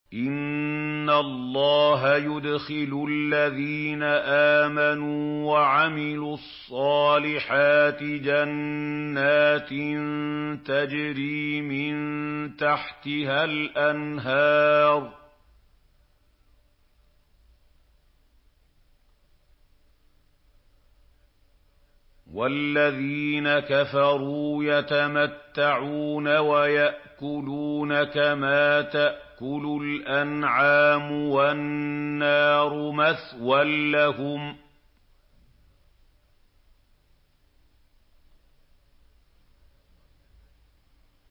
إِنَّ اللَّهَ يُدْخِلُ الَّذِينَ آمَنُوا وَعَمِلُوا الصَّالِحَاتِ جَنَّاتٍ تَجْرِي مِن تَحْتِهَا الْأَنْهَارُ ۖ وَالَّذِينَ كَفَرُوا يَتَمَتَّعُونَ وَيَأْكُلُونَ كَمَا تَأْكُلُ الْأَنْعَامُ وَالنَّارُ مَثْوًى لَّهُمْ